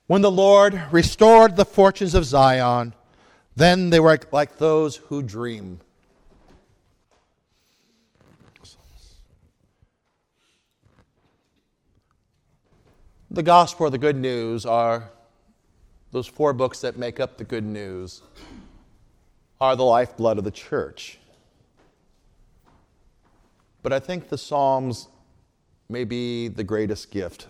When the Lord restored the fortunes of Zion, then they were like those who dream. The gospel or the good news are those four books that make up the good news, are the lifeblood of the church. But I think the Psalms may be the greatest gift.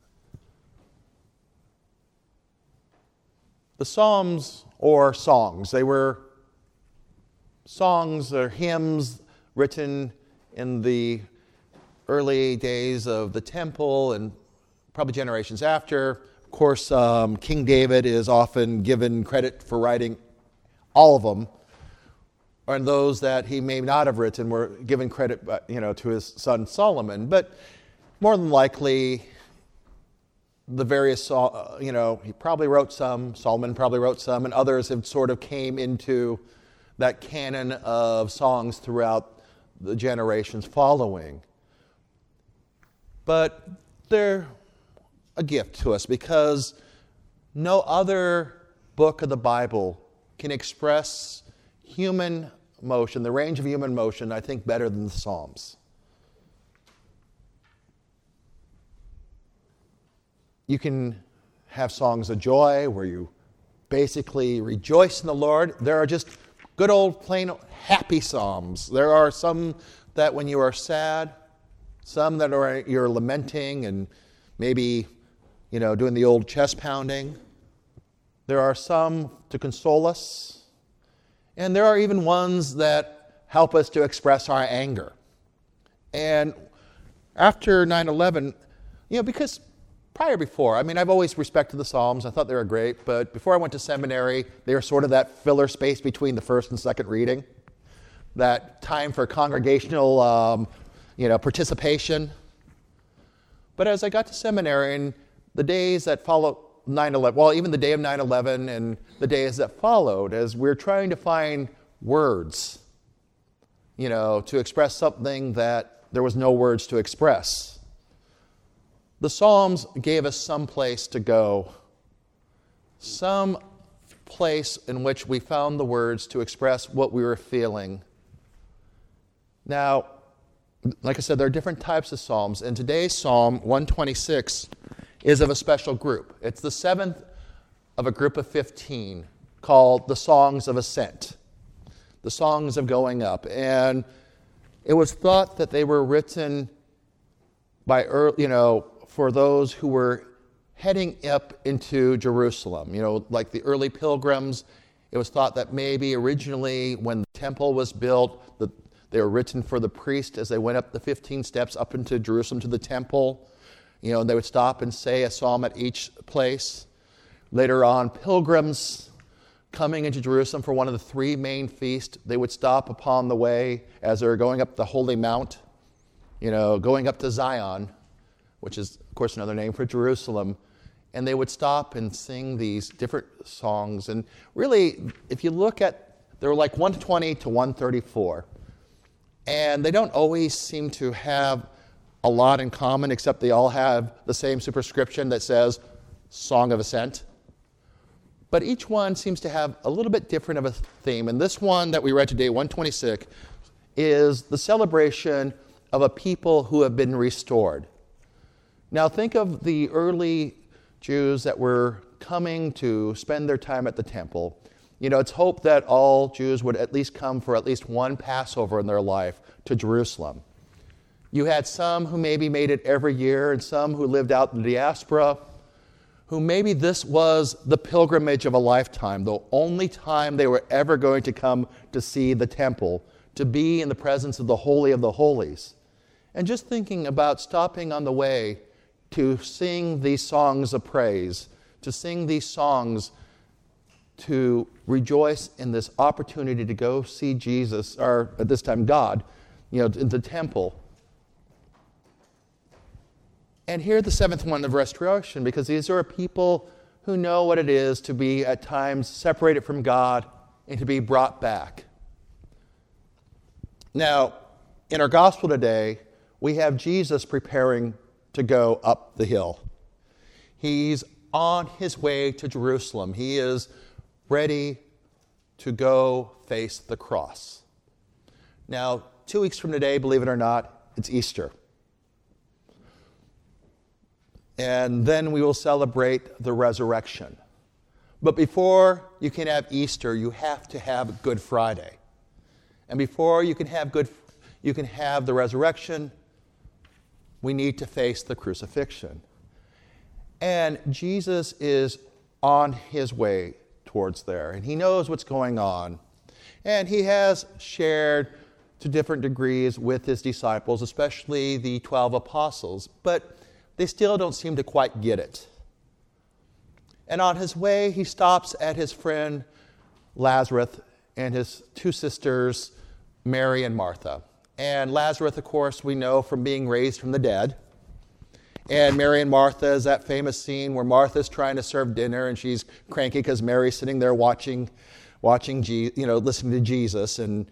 The Psalms, or songs, they were songs or hymns written in the early days of the temple and probably generations after. Of course, King David is often given credit for writing all of them, and those that he may not have written were given credit, to his son Solomon. But more than likely, the various, he probably wrote some, Solomon probably wrote some, and others have sort of came into that canon of songs throughout the generations following. But they're a gift to us because no other book of the Bible can express human motion, the range of human motion, I think, better than the Psalms. You can have songs of joy where you basically rejoice in the Lord. There are just good old plain happy psalms. There are some that when you are sad, some that you're lamenting and maybe, doing the old chest pounding. There are some to console us. And there are even ones that help us to express our anger. And after 9/11, because before, I've always respected the Psalms. I thought they were great. But before I went to seminary, they were sort of that filler space between the first and second reading. That time for congregational, participation. But as I got to seminary and the days that followed 9/11, well, even the day of 9/11 and the days that followed, as we're trying to find words, to express something that there was no words to express. The Psalms gave us some place to go, some place in which we found the words to express what we were feeling. Now, like I said, there are different types of Psalms, and today's Psalm 126 is of a special group. It's the seventh of a group of 15 called the Songs of Ascent, the Songs of Going Up. And it was thought that they were written by, for those who were heading up into Jerusalem. Like the early pilgrims, it was thought that maybe originally when the temple was built, that they were written for the priest as they went up the 15 steps up into Jerusalem to the temple. And they would stop and say a psalm at each place. Later on, pilgrims coming into Jerusalem for one of the three main feasts, they would stop upon the way as they were going up the Holy Mount, going up to Zion, which is, of course, another name for Jerusalem. And they would stop and sing these different songs. And really, if you look at, they were like 120 to 134. And they don't always seem to have a lot in common, except they all have the same superscription that says Song of Ascent. But each one seems to have a little bit different of a theme. And this one that we read today, 126, is the celebration of a people who have been restored. Now think of the early Jews that were coming to spend their time at the temple. It's hoped that all Jews would at least come for at least one Passover in their life to Jerusalem. You had some who maybe made it every year and some who lived out in the diaspora, who maybe this was the pilgrimage of a lifetime, the only time they were ever going to come to see the temple, to be in the presence of the Holy of the Holies. And just thinking about stopping on the way to sing these songs of praise, to sing these songs to rejoice in this opportunity to go see Jesus, or at this time God, in the temple. And here the seventh one of restoration, because these are people who know what it is to be at times separated from God and to be brought back. Now, in our gospel today, we have Jesus preparing to go up the hill. He's on his way to Jerusalem. He is ready to go face the cross. Now, 2 weeks from today, believe it or not, it's Easter. And then we will celebrate the resurrection. But before you can have Easter, you have to have Good Friday. And before you can have the resurrection, we need to face the crucifixion. And Jesus is on his way towards there, and he knows what's going on. And he has shared to different degrees with his disciples, especially the 12 apostles, but they still don't seem to quite get it. And on his way, he stops at his friend Lazarus and his two sisters, Mary and Martha. And Lazarus, of course, we know from being raised from the dead. And Mary and Martha is that famous scene where Martha's trying to serve dinner and she's cranky because Mary's sitting there listening to Jesus. And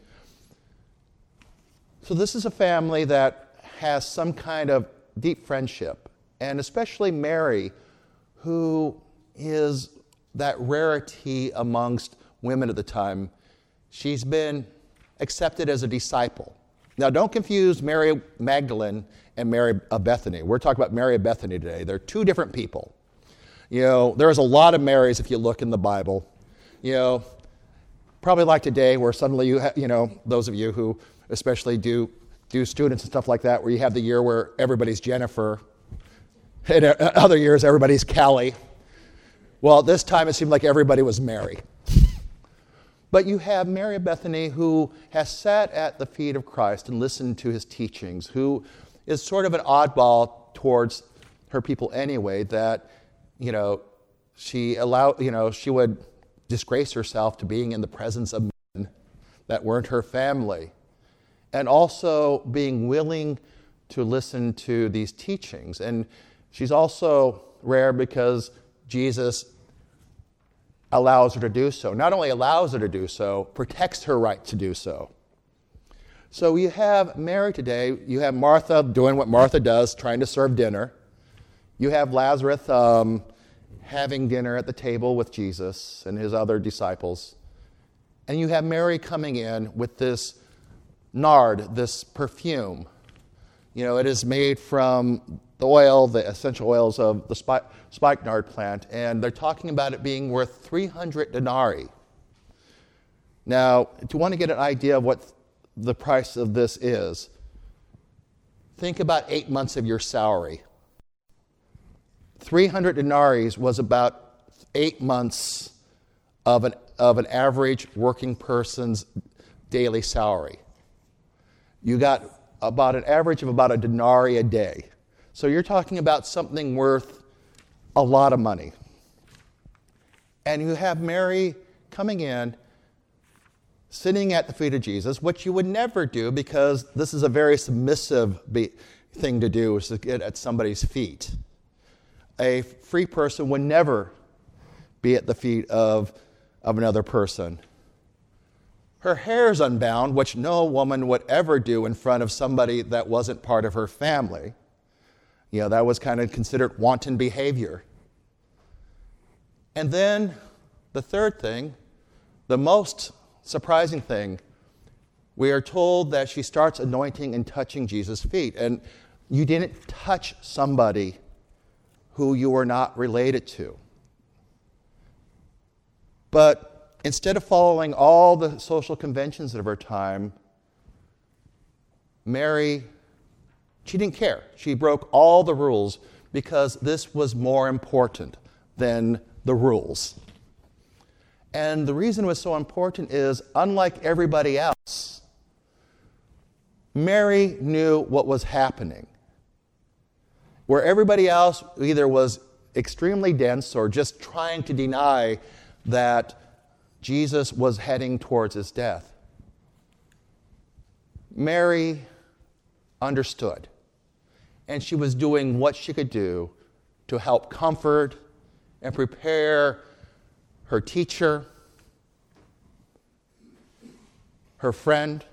so this is a family that has some kind of deep friendship. And especially Mary, who is that rarity amongst women at the time. She's been accepted as a disciple. Now, don't confuse Mary Magdalene and Mary of Bethany. We're talking about Mary of Bethany today. They're two different people. There's a lot of Marys if you look in the Bible. Probably like today where suddenly those of you who especially do students and stuff like that, where you have the year where everybody's Jennifer, and other years everybody's Callie. Well, this time it seemed like everybody was Mary. But you have Mary of Bethany, who has sat at the feet of Christ and listened to his teachings, who is sort of an oddball towards her people anyway, that, she would disgrace herself to being in the presence of men that weren't her family. And also being willing to listen to these teachings. And she's also rare because Jesus allows her to do so. Not only allows her to do so, protects her right to do so. So you have Mary today. You have Martha doing what Martha does, trying to serve dinner. You have Lazarus having dinner at the table with Jesus and his other disciples. And you have Mary coming in with this nard, this perfume. It is made from the essential oils of the spikenard plant, and they're talking about it being worth 300 denarii. Now, to want to get an idea of what the price of this is, think about 8 months of your salary. 300 denarii was about 8 months of an average working person's daily salary. You got about an average of about a denarii a day. So you're talking about something worth a lot of money. And you have Mary coming in, sitting at the feet of Jesus, which you would never do because this is a very submissive thing to do, is to get at somebody's feet. A free person would never be at the feet of another person. Her hair is unbound, which no woman would ever do in front of somebody that wasn't part of her family. That was kind of considered wanton behavior. And then the third thing, the most surprising thing, we are told that she starts anointing and touching Jesus' feet. And you didn't touch somebody who you were not related to. But instead of following all the social conventions of her time, Mary, she didn't care. She broke all the rules because this was more important than the rules. And the reason it was so important is, unlike everybody else, Mary knew what was happening. Where everybody else either was extremely dense or just trying to deny that Jesus was heading towards his death, Mary understood. And she was doing what she could do to help comfort and prepare her teacher, her friend,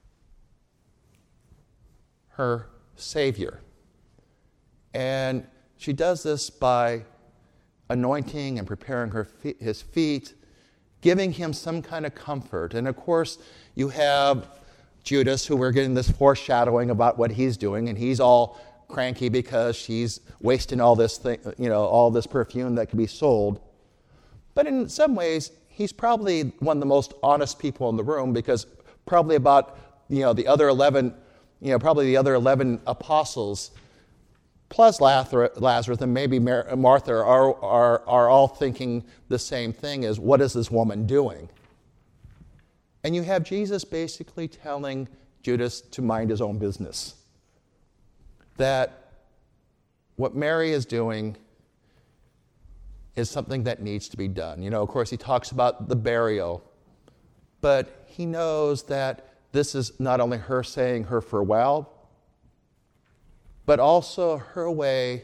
her Savior. And She does this by anointing and preparing his feet, giving him some kind of comfort. And of course, you have Judas, who we're getting this foreshadowing about what he's doing, and he's all cranky because she's wasting all this all this perfume that could be sold. But in some ways, he's probably one of the most honest people in the room, because probably about the other 11, probably the other 11 apostles, plus Lazarus and maybe Martha are all thinking the same thing as, what is this woman doing? And you have Jesus basically telling Judas to mind his own business. That what Mary is doing is something that needs to be done. Of course, he talks about the burial, but he knows that this is not only her saying her farewell, but also her way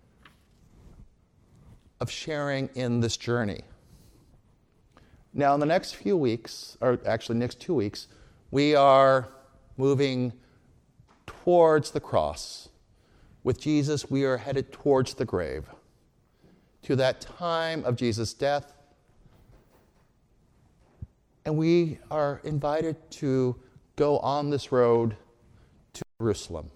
of sharing in this journey. Now, in the next few weeks, or actually next 2 weeks, we are moving towards the cross. With Jesus, we are headed towards the grave, to that time of Jesus' death. And we are invited to go on this road to Jerusalem.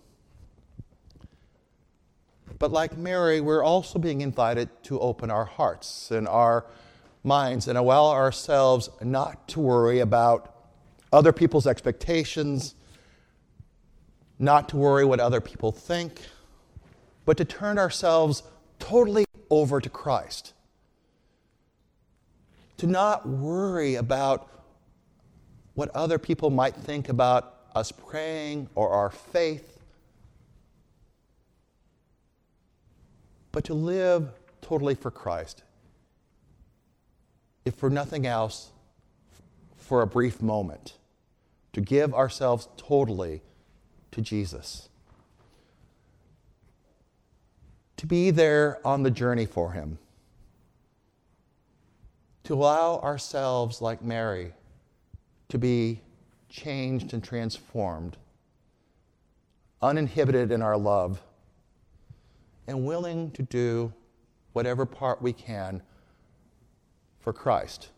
But like Mary, we're also being invited to open our hearts and our minds and allow ourselves not to worry about other people's expectations, not to worry what other people think, but to turn ourselves totally over to Christ. To not worry about what other people might think about us praying or our faith, but to live totally for Christ. If for nothing else, for a brief moment, to give ourselves totally to Jesus. To be there on the journey for him. To allow ourselves, like Mary, to be changed and transformed, uninhibited in our love, and willing to do whatever part we can for Christ.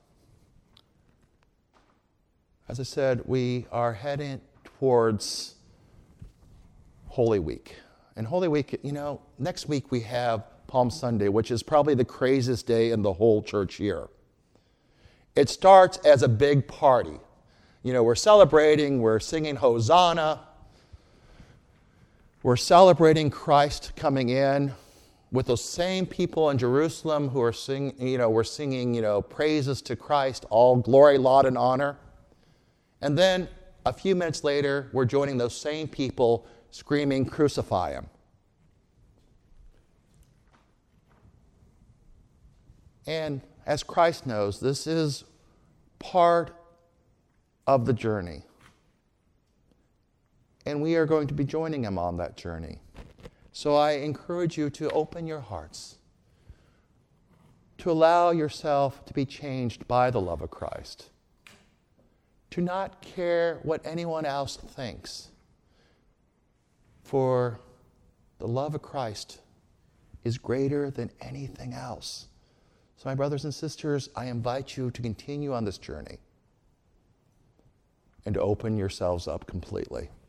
As I said, we are heading towards Holy Week. And Holy Week, next week we have Palm Sunday, which is probably the craziest day in the whole church year. It starts as a big party. We're celebrating, we're singing Hosanna. We're celebrating Christ coming in with those same people in Jerusalem who are we're singing, praises to Christ, all glory, laud, and honor. And then a few minutes later, we're joining those same people screaming, crucify him. And as Christ knows, this is part of the journey. And we are going to be joining him on that journey. So I encourage you to open your hearts, to allow yourself to be changed by the love of Christ, to not care what anyone else thinks, for the love of Christ is greater than anything else. So my brothers and sisters, I invite you to continue on this journey and to open yourselves up completely.